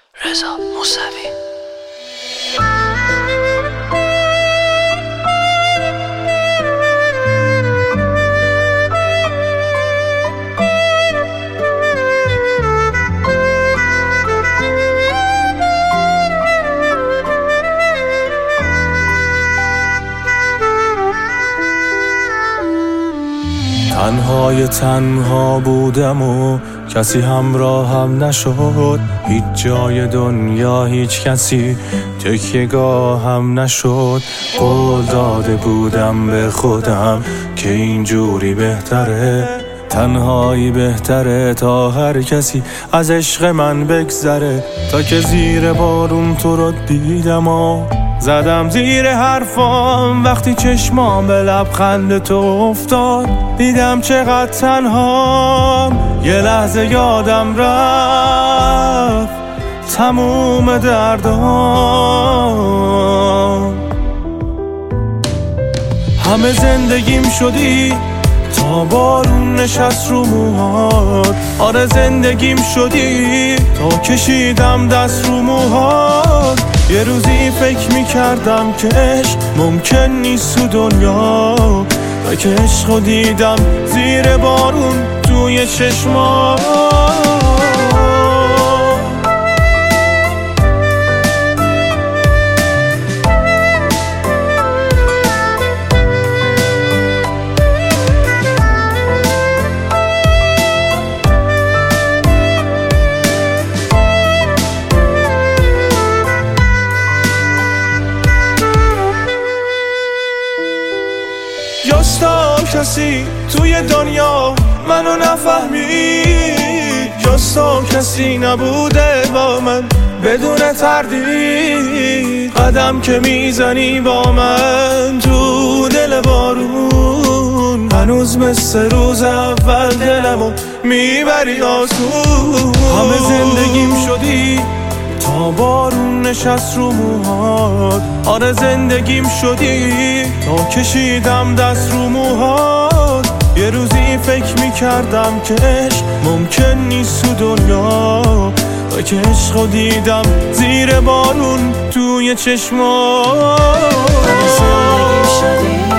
رضا موسوی. تنها بودم و کسی همراهم نشد، هیچ جای دنیا هیچ کسی تکیه‌گاهم نشد. قول داده بودم به خودم که اینجوری بهتره، تنهایی بهتره تا هر کسی از عشق من بگذره. تا که زیر بارون تو رو دیدم و زدم زیر حرفام، وقتی چشمام به لبخند تو افتاد دیدم چقدر تنهام. یه لحظه یادم رفت تموم دردام. همه زندگیم شدی تا بارون نشست رو موهات، آره زندگیم شدی تا کشیدم دست رو موهات. یه روزی فکر میکردم که عشق ممکن نیست تو دنیا، تا که عشقو دیدم زیر بارون توی چشمات. جستا کسی توی دنیا منو نفهمید، جستا کسی نبوده با من بدون تردید. قدم که میزنی با من تو دل بارون، هنوز مثل روز اول دلمو میبری آسون. همه زندگیم شدی تا بارون نشست رو موهات، آره زندگیم شدی تا کشیدم دست رو موهات. یه روزی فکر میکردم که عشق ممکن نیست تو دنیا، تا که عشقو دیدم زیر بارون توی چشمات. زندگیم شدی